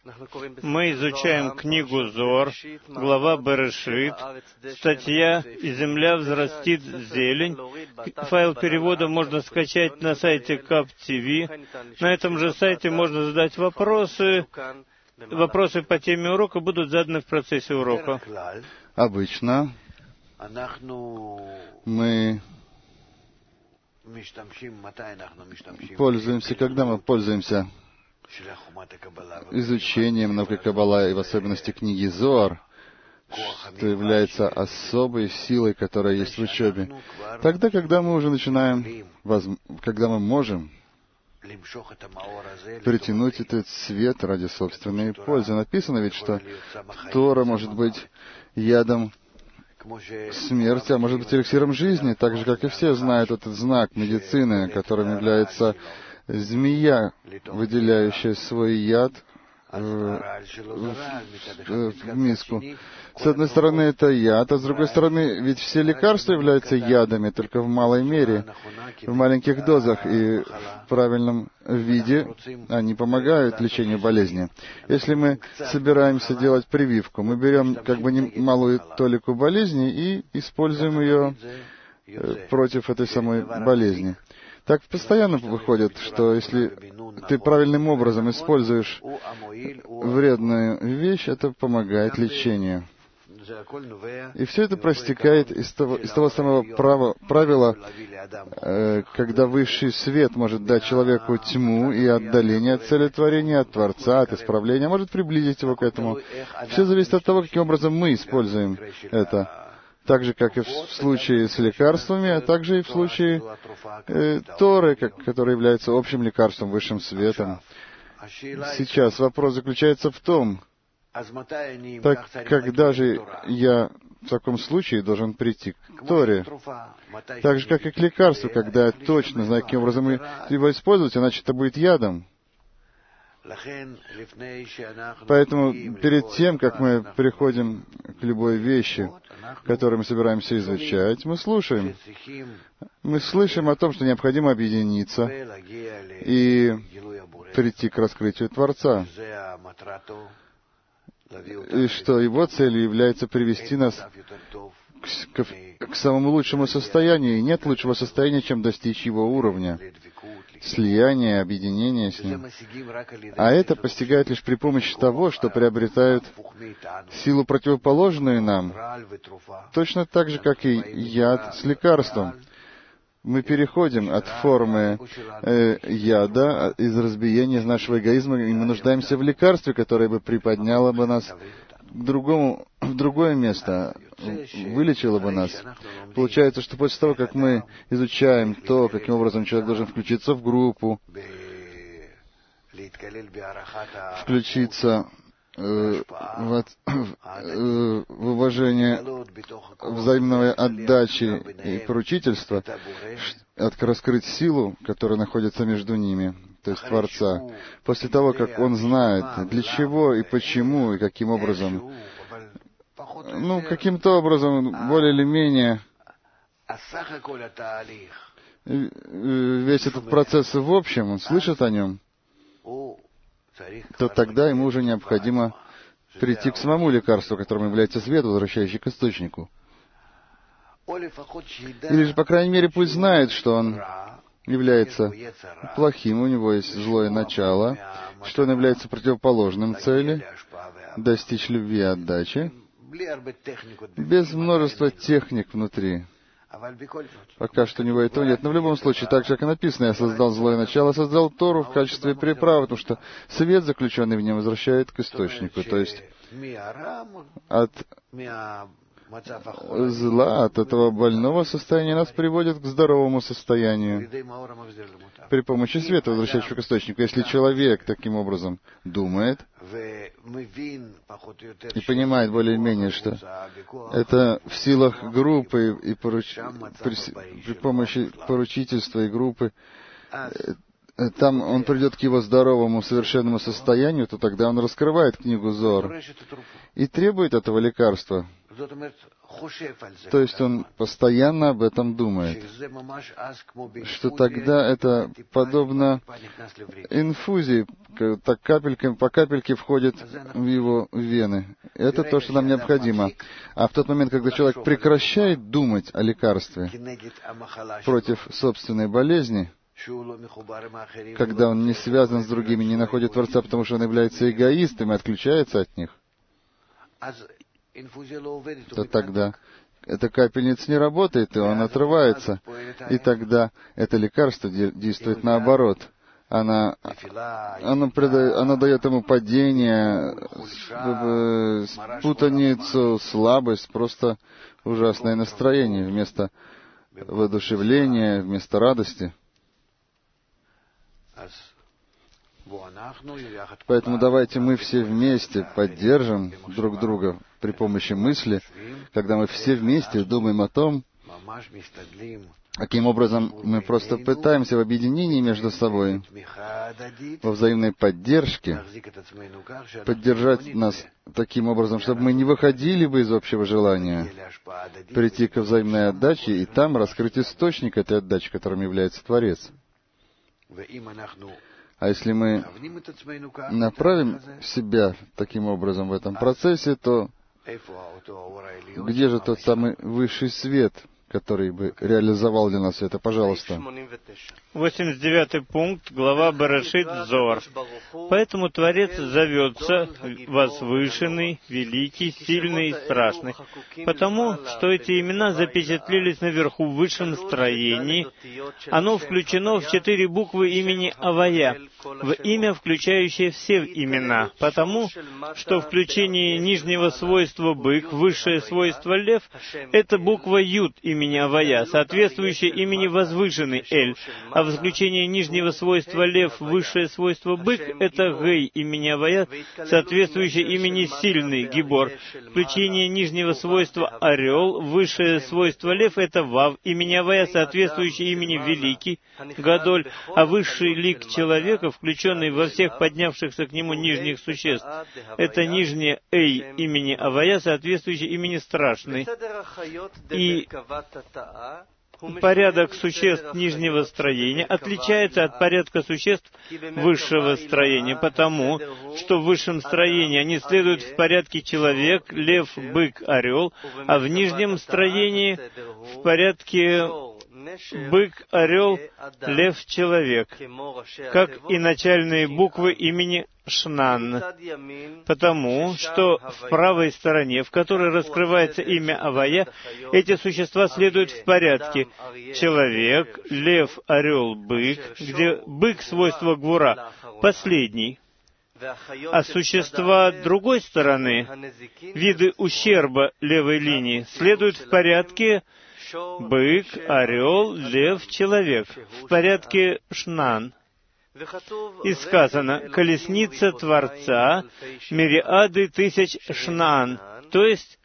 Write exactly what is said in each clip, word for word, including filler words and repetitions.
Мы изучаем книгу Зоар, глава Берешит, статья «И земля взрастит зелень». Файл перевода можно скачать на сайте кап ти ви. На этом же сайте можно задать вопросы. Вопросы по теме урока будут заданы в процессе урока. Обычно мы пользуемся, когда мы пользуемся изучением науки Каббала и в особенности книги Зоар, что является особой силой, которая есть в учебе. Тогда, когда мы уже начинаем, когда мы можем притянуть этот свет ради собственной пользы. Написано ведь, что Тора может быть ядом смерти, а может быть эликсиром жизни, так же, как и все знают этот знак медицины, которым является змея, выделяющая свой яд в, в, в миску. С одной стороны, это яд, а с другой стороны, ведь все лекарства являются ядами, только в малой мере, в маленьких дозах, и в правильном виде они помогают лечению болезни. Если мы собираемся делать прививку, мы берем как бы малую толику болезни и используем ее против этой самой болезни. Так постоянно выходит, что если ты правильным образом используешь вредную вещь, это помогает лечению. И все это проистекает из того, из того самого права, правила, э, когда высший свет может дать человеку тьму и отдаление от цели творения, от Творца, от исправления, может приблизить его к этому. Все зависит от того, каким образом мы используем это. Так же, как и в случае с лекарствами, а также и в случае э, Торы, как, которая является общим лекарством, высшим светом. Сейчас вопрос заключается в том, так когда же я в таком случае должен прийти к Торе? Так же, как и к лекарству, когда я точно знаю, каким образом его использовать, иначе это будет ядом. Поэтому перед тем, как мы приходим к любой вещи, которую мы собираемся изучать, мы слушаем. Мы слышим о том, что необходимо объединиться и прийти к раскрытию Творца. И что его целью является привести нас к, к, к самому лучшему состоянию. И нет лучшего состояния, чем достичь его уровня. Слияние, объединение с ним. А это постигает лишь при помощи того, что приобретают силу, противоположную нам, точно так же, как и яд с лекарством. Мы переходим от формы э, яда, из разбиения из нашего эгоизма, и мы нуждаемся в лекарстве, которое бы приподняло бы нас к другому, в другое место, вылечило бы нас. Получается, что после того, как мы изучаем то, каким образом человек должен включиться в группу, включиться э, в, э, в уважение взаимной отдачи и поручительства, раскрыть силу, которая находится между ними, то есть Творца. После того, как он знает, для чего и почему, и каким образом, ну, каким-то образом, более или менее, весь этот процесс в общем, он слышит о нем, то тогда ему уже необходимо прийти к самому лекарству, которым является свет, возвращающий к источнику. Или же, по крайней мере, пусть знает, что он является плохим, у него есть злое начало, что он является противоположным цели, достичь любви и отдачи, без множества техник внутри. Пока что у него этого нет. Но в любом случае, так же, как и написано, я создал злое начало, создал Тору в качестве приправы, потому что свет, заключенный в нем, возвращает к источнику. То есть от зла, от этого больного состояния нас приводит к здоровому состоянию при помощи света, возвращающего к источнику. Если человек таким образом думает и понимает более-менее, что это в силах группы и поруч... при... при помощи поручительства и группы там он придет к его здоровому, совершенному состоянию, то тогда он раскрывает книгу Зоар и требует этого лекарства. То есть он постоянно об этом думает, что тогда это подобно инфузии, так капельками, по капельке входит в его вены. Это то, что нам необходимо. А в тот момент, когда человек прекращает думать о лекарстве против собственной болезни, когда он не связан с другими, не находит Творца, потому что он является эгоистом и отключается от них, то тогда эта капельница не работает, и он отрывается. И тогда это лекарство действует наоборот. Она, она, придает, она дает ему падение, путаницу, слабость, просто ужасное настроение вместо воодушевления, вместо радости. Поэтому давайте мы все вместе поддержим друг друга при помощи мысли, когда мы все вместе думаем о том, каким образом мы просто пытаемся в объединении между собой, во взаимной поддержке, поддержать нас таким образом, чтобы мы не выходили бы из общего желания, прийти к взаимной отдаче и там раскрыть источник этой отдачи, которым является Творец. А если мы направим себя таким образом в этом процессе, то где же тот самый высший свет, который бы реализовал для нас это? Пожалуйста. восемьдесят девятый пункт, глава Берешит, Зоар. Поэтому Творец зовется возвышенный, великий, сильный и страшный, потому что эти имена запечатлелись наверху в высшем строении. Оно включено в четыре буквы имени Авая, в имя, включающее все имена, потому что включение нижнего свойства бык, высшее свойство лев, это буква Юд имени Авая, соответствующее имени возвышенный Эль, а в заключение нижнего свойства лев, высшее свойство бык, это Гей имени Авая, соответствующее имени сильный Гибор. Включение нижнего свойства орел, высшее свойство лев, это Вав имени Авая, соответствующее имени великий Гадоль, а высший лик человека, включенный во всех поднявшихся к нему нижних существ, это нижнее Эй имени Авая, соответствующее имени страшный. И порядок существ нижнего строения отличается от порядка существ высшего строения, потому что в высшем строении они следуют в порядке человек, лев, бык, орел, а в нижнем строении в порядке бык, орел, лев, человек, как и начальные буквы имени Шнан, потому что в правой стороне, в которой раскрывается имя Авая, эти существа следуют в порядке человек, лев, орел, бык, где бык свойство Гвура, последний. А существа другой стороны, виды ущерба левой линии, следуют в порядке бык, орел, лев, человек, в порядке Шнан. И сказано, колесница Творца, мириады тысяч Шнан, то есть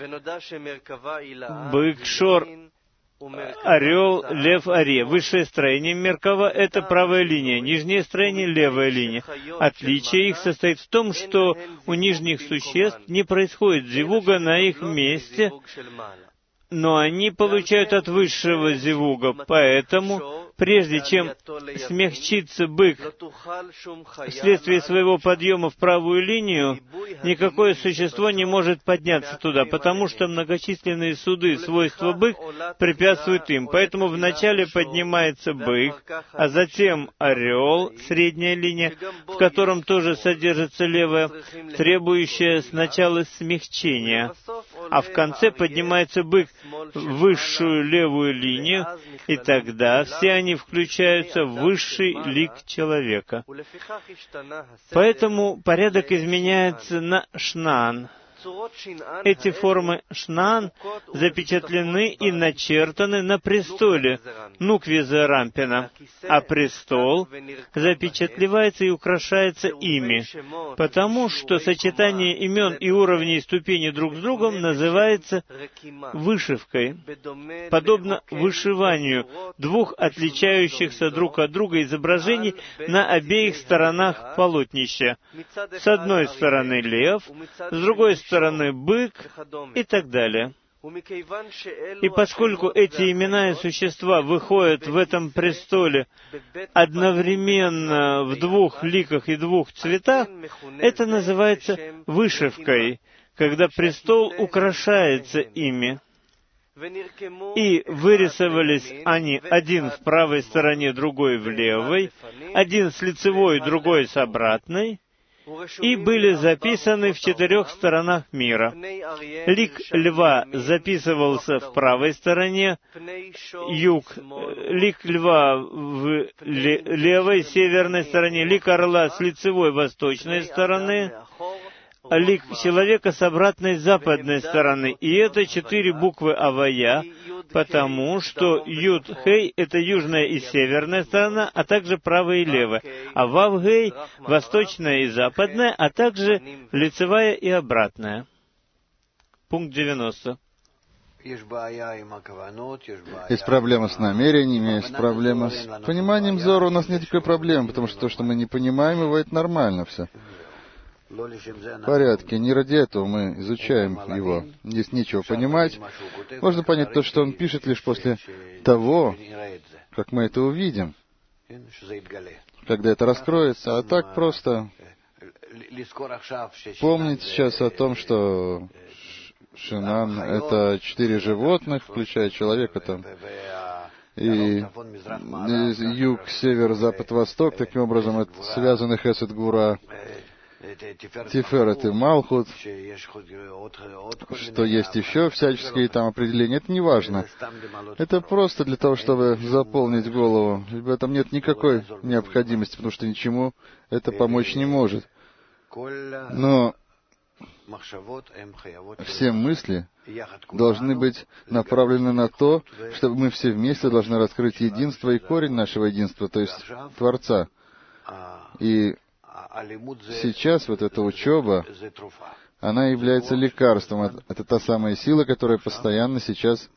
бык, шор, орел, лев, аре. Высшее строение Меркава — это правая линия, нижнее строение — левая линия. Отличие их состоит в том, что у нижних существ не происходит зивуга на их месте, но они получают от высшего зивуга, поэтому, прежде чем смягчиться бык вследствие своего подъема в правую линию, никакое существо не может подняться туда, потому что многочисленные суды, свойства бык, препятствуют им. Поэтому вначале поднимается бык, а затем орел, средняя линия, в котором тоже содержится левая, требующая сначала смягчения, а в конце поднимается бык в высшую левую линию, и тогда все они включаются в высший лик человека. Поэтому порядок изменяется на Шнан. Эти формы Шнан запечатлены и начертаны на престоле Нукви Рампина, а престол запечатлевается и украшается ими, потому что сочетание имен и уровней и ступеней друг с другом называется вышивкой, подобно вышиванию двух отличающихся друг от друга изображений на обеих сторонах полотнища. С одной стороны лев, с другой стороны бык и так далее. И поскольку эти имена и существа выходят в этом престоле одновременно в двух ликах и двух цветах, это называется вышивкой, когда престол украшается ими. И вырисовались они один в правой стороне, другой в левой, один с лицевой, другой с обратной, и были записаны в четырех сторонах мира. Лик льва записывался в правой стороне, юг, лик льва в левой, северной стороне, лик орла с лицевой, восточной стороны, лик человека с обратной западной стороны. И это четыре буквы Авая, потому что Юд-Хей — это южная и северная сторона, а также правая и левая, а Вав-Гей — восточная и западная, а также лицевая и обратная. Пункт девяносто. Есть проблема с намерениями, есть проблема с пониманием Зора. У нас нет такой проблемы, потому что то, что мы не понимаем его, это нормально все. В порядке. Не ради этого мы изучаем его. Здесь нечего понимать. Можно понять то, что он пишет, лишь после того, как мы это увидим, когда это раскроется. А так просто помнить сейчас о том, что Шинан — это четыре животных, включая человека там, и юг, север, запад, восток. Таким образом, это связаны Хесед Гвура, Тиферет и Малхут, что есть еще всяческие там определения, это не важно. Это просто для того, чтобы заполнить голову. В этом нет никакой необходимости, потому что ничему это помочь не может. Но все мысли должны быть направлены на то, чтобы мы все вместе должны раскрыть единство и корень нашего единства, то есть Творца. И сейчас вот эта учеба, она является лекарством. Это та самая сила, которая постоянно сейчас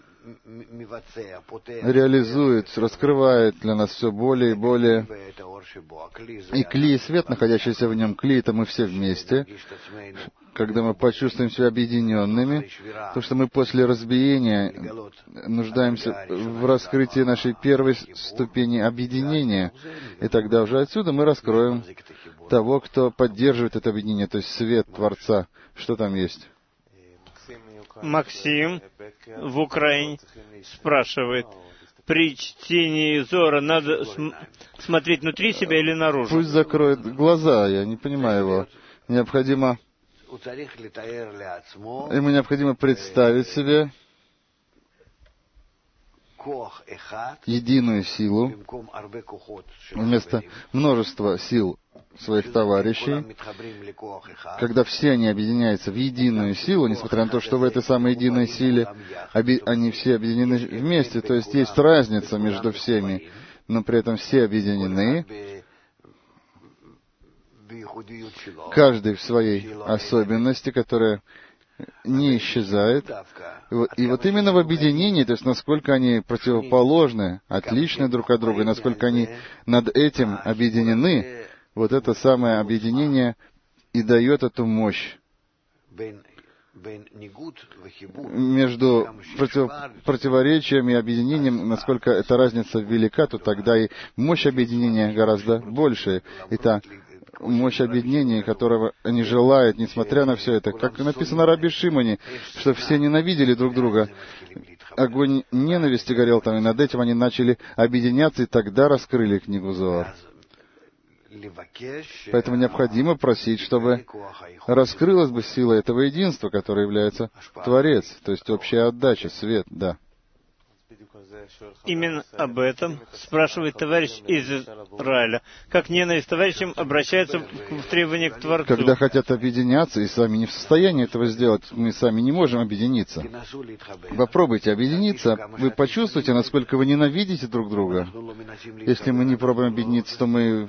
реализует, раскрывает для нас все более и более. И кли, и свет, находящийся в нем, кли — это мы все вместе. Когда мы почувствуем себя объединенными, то что мы после разбиения нуждаемся в раскрытии нашей первой ступени объединения. И тогда уже отсюда мы раскроем того, кто поддерживает это объединение, то есть свет Творца. Что там есть? Максим в Украине спрашивает, при чтении Зора надо см- смотреть внутри себя или наружу? Пусть закроет глаза, я не понимаю его. Необходимо... Ему необходимо представить себе единую силу вместо множества сил своих товарищей, когда все они объединяются в единую силу, несмотря на то, что в этой самой единой силе оби- они все объединены вместе, то есть есть разница между всеми, но при этом все объединены, каждый в своей особенности, которая не исчезает. И вот, и вот именно в объединении, то есть насколько они противоположны, отличны друг от друга, насколько они над этим объединены, вот это самое объединение и дает эту мощь. Между против, противоречием и объединением, насколько эта разница велика, то тогда и мощь объединения гораздо больше. И та мощь объединения, которого они желают, несмотря на все это. Как написано Раби Шимоне, что все ненавидели друг друга. Огонь ненависти горел там, и над этим они начали объединяться, и тогда раскрыли книгу Зоар. Поэтому необходимо просить, чтобы раскрылась бы сила этого единства, которое является Творец, то есть общая отдача, свет, да. Именно об этом спрашивает товарищ из Израиля. Как ненависть товарищам обращается в требования к Творцу. Когда хотят объединяться и сами не в состоянии этого сделать, мы сами не можем объединиться. Попробуйте объединиться, вы почувствуете, насколько вы ненавидите друг друга. Если мы не пробуем объединиться, то мы...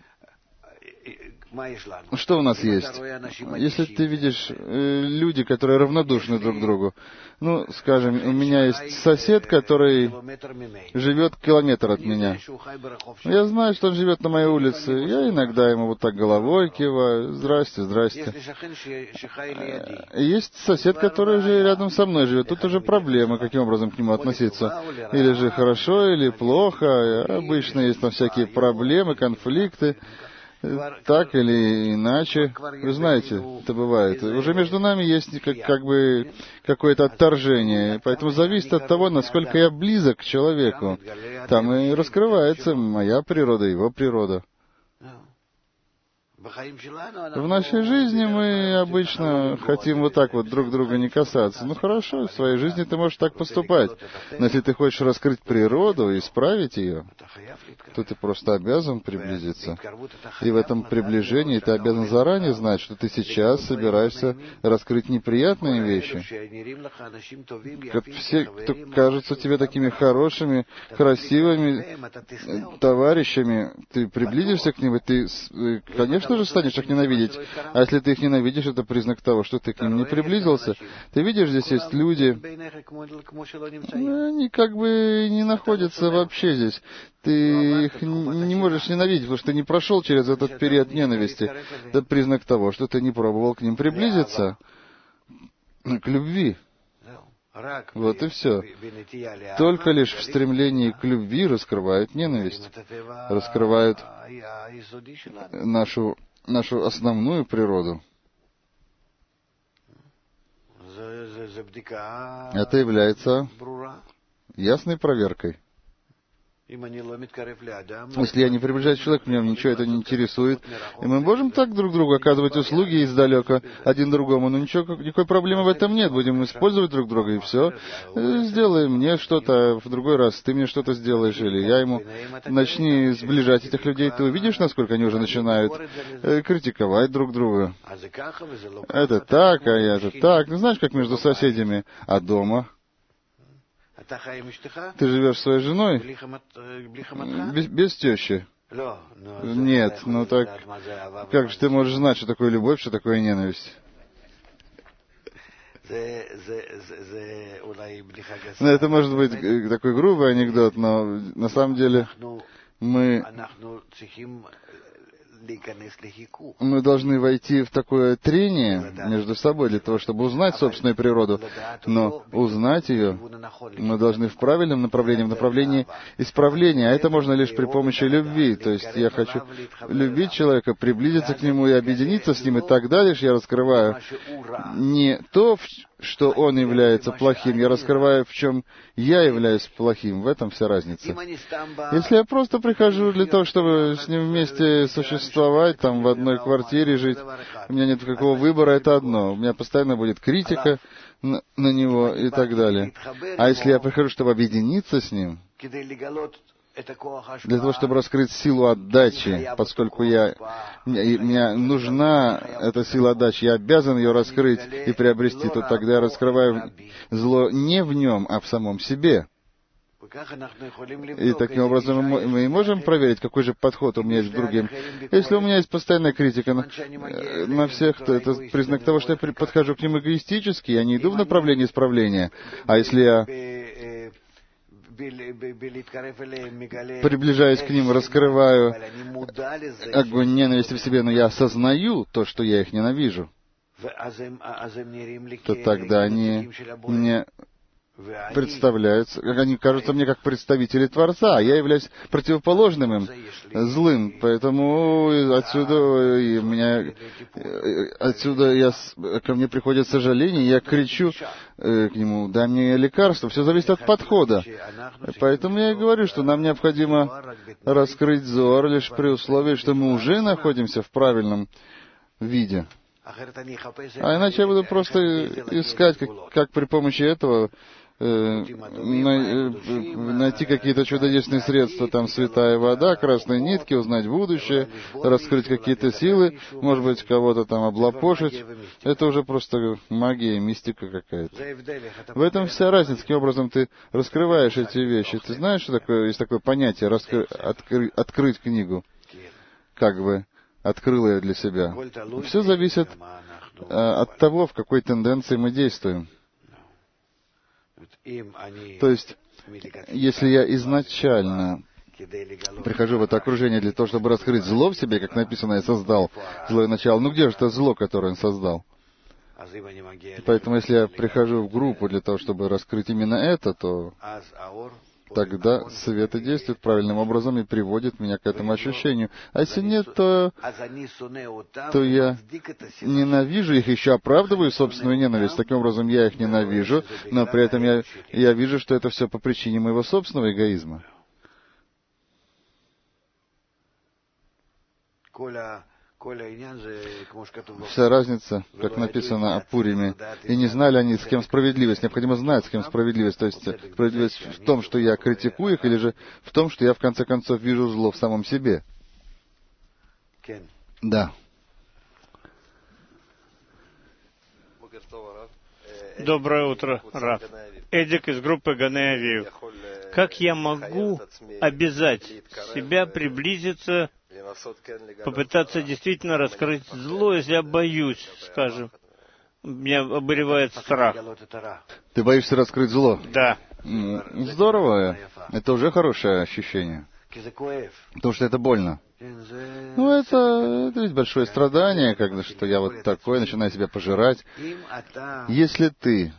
Что у нас есть? Если ты видишь э, люди, которые равнодушны друг к другу, ну, скажем, у меня есть сосед, который живет километр от меня. Я знаю, что он живет на моей улице. Я иногда ему вот так головой киваю. Здрасте, здрасте. Есть сосед, который же рядом со мной живет. Тут уже проблема, каким образом к нему относиться. Или же хорошо, или плохо. Обычно есть там всякие проблемы, конфликты. Так или иначе, вы знаете, это бывает. Уже между нами есть как, как бы какое-то отторжение, поэтому зависит от того, насколько я близок к человеку. Там и раскрывается моя природа, его природа. В нашей жизни мы обычно хотим вот так вот друг друга не касаться. Ну хорошо, в своей жизни ты можешь так поступать. Но если ты хочешь раскрыть природу и исправить ее, то ты просто обязан приблизиться. И в этом приближении ты обязан заранее знать, что ты сейчас собираешься раскрыть неприятные вещи. Как все, кто кажутся тебе такими хорошими, красивыми товарищами, ты приблизишься к ним, и ты, конечно же, станешь их ненавидеть. А если ты их ненавидишь, это признак того, что ты к ним не приблизился. Ты видишь, здесь есть люди, они как бы не находятся вообще здесь. Ты их не можешь ненавидеть, потому что ты не прошел через этот период ненависти. Это признак того, что ты не пробовал к ним приблизиться, к любви. Вот и все. Только лишь в стремлении к любви раскрывают ненависть, раскрывают нашу, нашу основную природу. Это является ясной проверкой. Если я не приближаюсь к человеку, меня ничего это не интересует. И мы можем так друг другу оказывать услуги издалека, один другому, но ничего, никакой проблемы в этом нет. Будем использовать друг друга, и все. Сделай мне что-то, в другой раз ты мне что-то сделаешь, или я ему. Начни сближать этих людей, ты увидишь, насколько они уже начинают критиковать друг друга. Это так, а это так. Ну, знаешь, как между соседями. А дома? Ты живешь своей женой? Без, без тещи? Нет, ну так, как же ты можешь знать, что такое любовь, что такое ненависть? Ну, это может быть такой грубый анекдот, но на самом деле мы... Мы должны войти в такое трение между собой для того, чтобы узнать собственную природу. Но узнать ее мы должны в правильном направлении, в направлении исправления. А это можно лишь при помощи любви. То есть я хочу любить человека, приблизиться к нему и объединиться с ним, и тогда лишь я раскрываю не то, что он является плохим, я раскрываю, в чем я являюсь плохим. В этом вся разница. Если я просто прихожу для того, чтобы с ним вместе существовать, там, в одной квартире жить, у меня нет никакого выбора, это одно. У меня постоянно будет критика на, на него и так далее. А если я прихожу, чтобы объединиться с ним, для того, чтобы раскрыть силу отдачи, поскольку я, мне, мне нужна эта сила отдачи, я обязан ее раскрыть и приобрести, то тогда я раскрываю зло не в нем, а в самом себе. И таким образом мы и можем проверить, какой же подход у меня есть к другим. Если у меня есть постоянная критика на, на всех, то это признак того, что я подхожу к ним эгоистически, я не иду в направлении исправления. А если я приближаясь к ним, раскрываю огонь ненависти в себе, но я осознаю то, что я их ненавижу, то тогда они мне представляются, они кажутся мне как представители Творца, а я являюсь противоположным им, злым. Поэтому отсюда и меня, отсюда я, ко мне приходит сожаление, я кричу э, к нему: дай мне лекарство. Все зависит от подхода. Поэтому я и говорю, что нам необходимо раскрыть зор лишь при условии, что мы уже находимся в правильном виде. А иначе я буду просто искать, как, как при помощи этого найти какие-то чудодейственные средства, там святая вода, красные нитки, узнать будущее, раскрыть какие-то силы, может быть, кого-то там облапошить. Это уже просто магия, мистика какая-то. В этом вся разница, каким образом ты раскрываешь эти вещи. Ты знаешь, что такое, есть такое понятие раскры, откры, открыть книгу, как бы открыл ее для себя. Все зависит от того, в какой тенденции мы действуем. То есть, если я изначально прихожу в это окружение для того, чтобы раскрыть зло в себе, как написано, я создал злое начало, ну где же это зло, которое он создал? Поэтому, если я прихожу в группу для того, чтобы раскрыть именно это, то тогда свет и действует правильным образом и приводит меня к этому ощущению. А если нет, то, то я ненавижу их, еще оправдываю собственную ненависть. Таким образом, я их ненавижу, но при этом я, я вижу, что это все по причине моего собственного эгоизма. Вся разница, как написано о Пуриме, и не знали они, с кем справедливость. Необходимо знать, с кем справедливость. То есть справедливость в том, что я критикую их, или же в том, что я в конце концов вижу зло в самом себе. Да. Доброе утро, Раф. Эдик из группы Ганей Авив. Как я могу обязать себя приблизиться, попытаться действительно раскрыть зло, если я боюсь, скажем, меня обуревает страх? Ты боишься раскрыть зло? Да. Здорово. Это уже хорошее ощущение. Потому что это больно. Ну, это, это ведь большое страдание, когда что я вот такой, начинаю себя пожирать. Если ты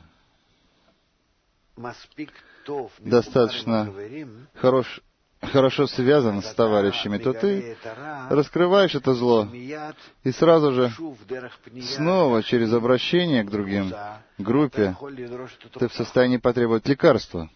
достаточно хорош, хорошо связан с товарищами, то ты раскрываешь это зло и сразу же снова через обращение к другим, группе, ты в состоянии потребовать лекарства.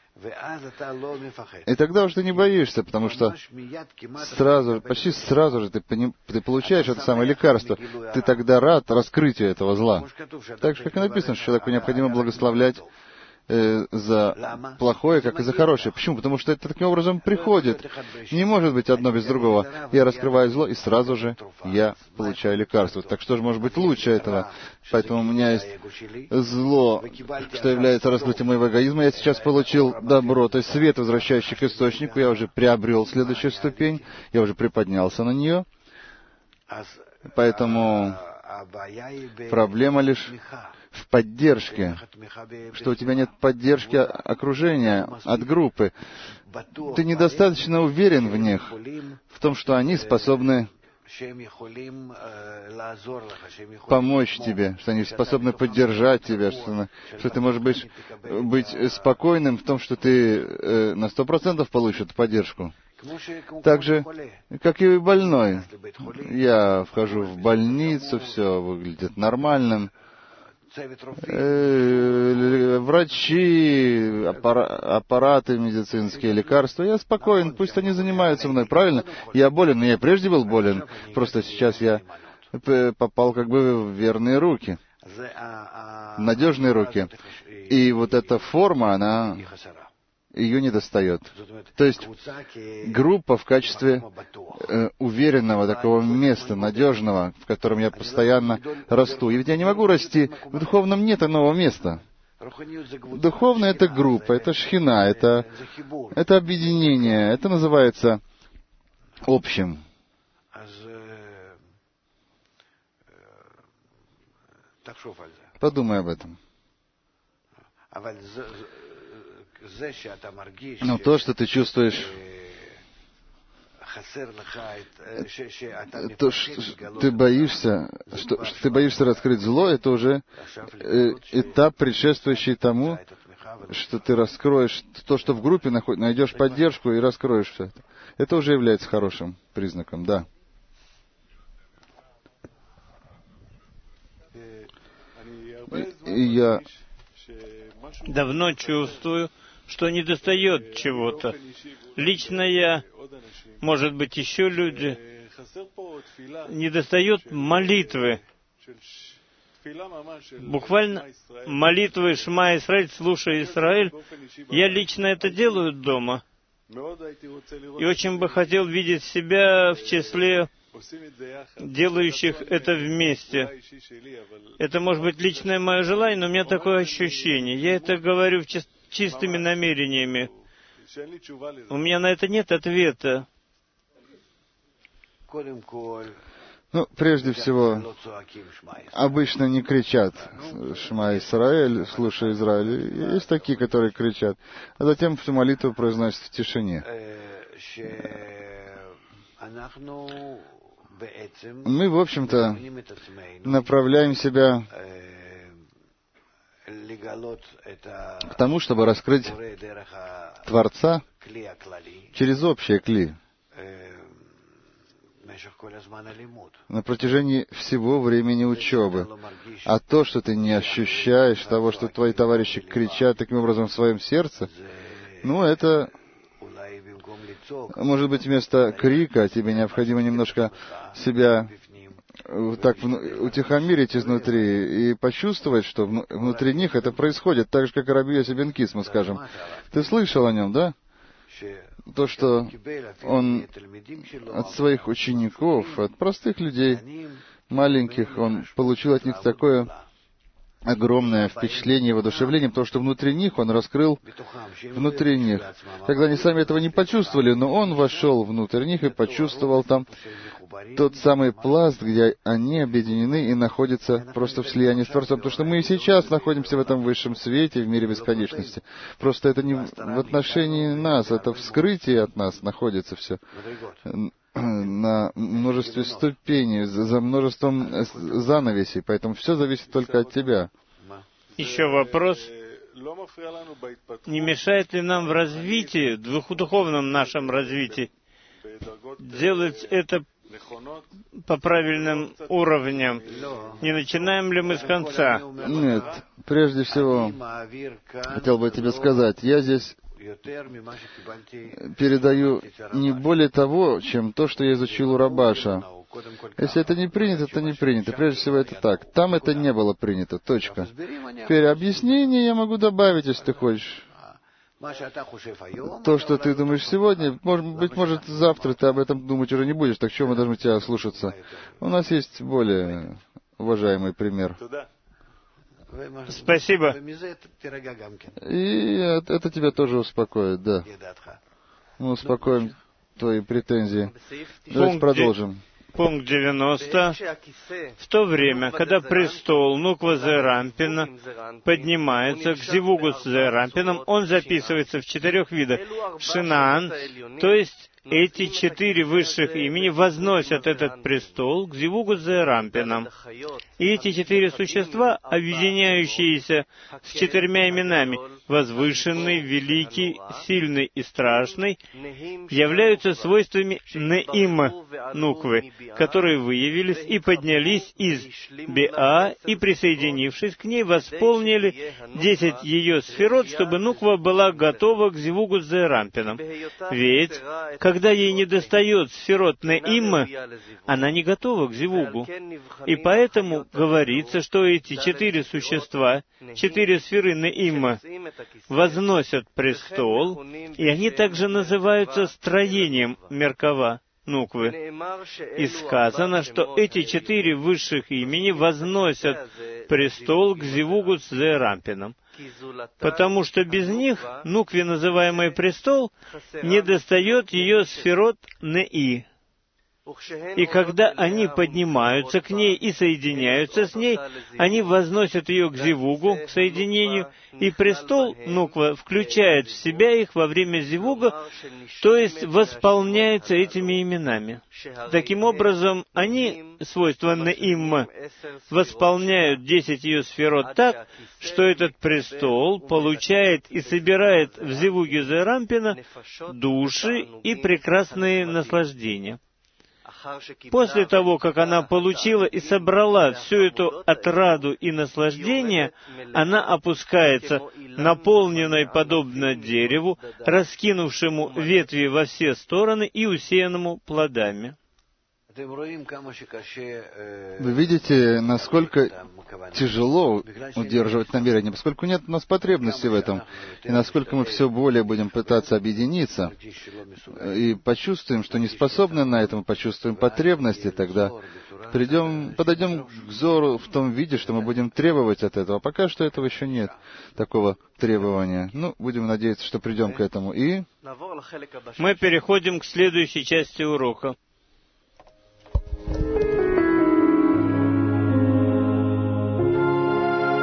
И тогда уже ты не боишься, потому что сразу, почти сразу же ты, ты получаешь это самое лекарство. Ты тогда рад раскрытию этого зла. Так же, как и написано, что человеку необходимо благословлять э, за плохое, как и за хорошее. Почему? Потому что это таким образом приходит. Не может быть одно без другого. Я раскрываю зло, и сразу же я получаю лекарство. Так что же может быть лучше этого? Поэтому у меня есть зло, что является раскрытием моего эгоизма. Я сейчас получил добро, то есть свет, возвращающий к источнику. Я уже приобрел следующую ступень. Я уже приподнялся на нее. Поэтому проблема лишь в поддержке, что у тебя нет поддержки окружения, от группы. Ты недостаточно уверен в них, в том, что они способны помочь тебе, что они способны поддержать тебя, что, что ты можешь быть, быть спокойным в том, что ты э, на сто процентов получишь эту поддержку. Так же, как и больной. Я вхожу в больницу, все выглядит нормальным. Э, врачи, аппара- аппараты медицинские, лекарства. Я спокоен, пусть они занимаются мной, правильно? Я болен, но я прежде был болен. Просто сейчас я попал как бы в верные руки, в надежные руки. И вот эта форма, она... ее не достает. То есть группа в качестве э, уверенного такого места, надежного, в котором я постоянно расту. И ведь я не могу расти, в духовном нет иного места. Духовно — это группа, это шхина, это, это объединение, это называется общим. Подумай об этом. Но то, что ты чувствуешь, то, что ты боишься, что, что ты боишься раскрыть зло, это уже э, этап, предшествующий тому, что ты раскроешь то, что в группе находишь, найдешь поддержку и раскроешь все это. Это уже является хорошим признаком, да. И, и я давно чувствую, что недостает чего-то. Лично я, может быть, еще люди, недостает молитвы, буквально молитвы Шма Исраэль, слушай Израиль, я лично это делаю дома. И очень бы хотел видеть себя в числе делающих это вместе. Это может быть личное мое желание, но у меня такое ощущение. Я это говорю чис- чистыми намерениями. У меня на это нет ответа. Ну, прежде всего, обычно не кричат «Шма Исраэль», «Слушай Израиль». Есть такие, которые кричат. А затем всю молитву произносят в тишине. Мы, в общем-то, направляем себя к тому, чтобы раскрыть Творца через общее кли на протяжении всего времени учебы. А то, что ты не ощущаешь того, что твои товарищи кричат таким образом в своем сердце, ну, это, может быть, вместо крика тебе необходимо немножко себя так утихомирить изнутри и почувствовать, что внутри них это происходит, так же, как и Раби Йоси бен Кисма, скажем. Ты слышал о нем, да? То, что он от своих учеников, от простых людей, маленьких, он получил от них такое огромное впечатление и воодушевление, потому что внутри них он раскрыл внутри них. Когда они сами этого не почувствовали, но он вошел внутрь них и почувствовал там тот самый пласт, где они объединены и находятся просто в слиянии с Творцом. Потому что мы и сейчас находимся в этом высшем свете, в мире бесконечности. Просто это не в отношении нас, это вскрытие от нас находится все на множестве ступеней, за множеством занавесей, поэтому все зависит только от тебя. Еще вопрос. Не мешает ли нам в развитии, в духовном нашем развитии, делать это по правильным уровням? Не начинаем ли мы с конца? Нет. Прежде всего, хотел бы тебе сказать, я здесь передаю не более того, чем то, что я изучил у Рабаша. Если это не принято, то не принято. Прежде всего, это так. Там это не было принято. Точка. Теперь объяснение я могу добавить, если ты хочешь. То, что ты думаешь сегодня, может быть, может, завтра ты об этом думать уже не будешь, так чего мы должны тебя слушаться? У нас есть более уважаемый пример. Спасибо. И это тебя тоже успокоит, да. Мы успокоим твои претензии. Давайте продолжим. Пункт девяносто. В то время, когда престол Нуква Зерампина поднимается к Зивугу с Зерампином, он записывается в четырех видах. Шинаан, то есть эти четыре высших имени возносят этот престол к Зивугу с Зерампином. И эти четыре существа, объединяющиеся с четырьмя именами, возвышенный, великий, сильный и страшный, являются свойствами Неима, Нуквы, которые выявились и поднялись из Беа и, присоединившись к ней, восполнили десять ее сферот, чтобы Нуква была готова к Зивугу с Зерампином. Ведь, когда ей недостает сферот Неима, она не готова к Зивугу. И поэтому говорится, что эти четыре существа, четыре сферы Неима, возносят престол, и они также называются строением Меркава, Нуквы. И сказано, что эти четыре высших имени возносят престол к Зивугу с Зерампином, потому что без них, Нукве, называемый престол, недостает ее сферот Неи. И когда они поднимаются к ней и соединяются с ней, они возносят ее к Зивугу, к соединению, и престол Нуква включает в себя их во время Зивуга, то есть восполняется этими именами. Таким образом, они, свойства Неим, восполняют десять ее сферот так, что этот престол получает и собирает в Зивуге Зерампина души и прекрасные наслаждения. После того, как она получила и собрала всю эту отраду и наслаждение, она опускается, наполненной подобно дереву, раскинувшему ветви во все стороны и усеянному плодами. Вы видите, насколько тяжело удерживать намерение, поскольку нет у нас потребности в этом. И насколько мы все более будем пытаться объединиться и почувствуем, что не способны на это, мы почувствуем потребности, тогда придем, подойдем к Зору в том виде, что мы будем требовать от этого. Пока что этого еще нет, такого требования. Ну, будем надеяться, что придем к этому. И мы переходим к следующей части урока.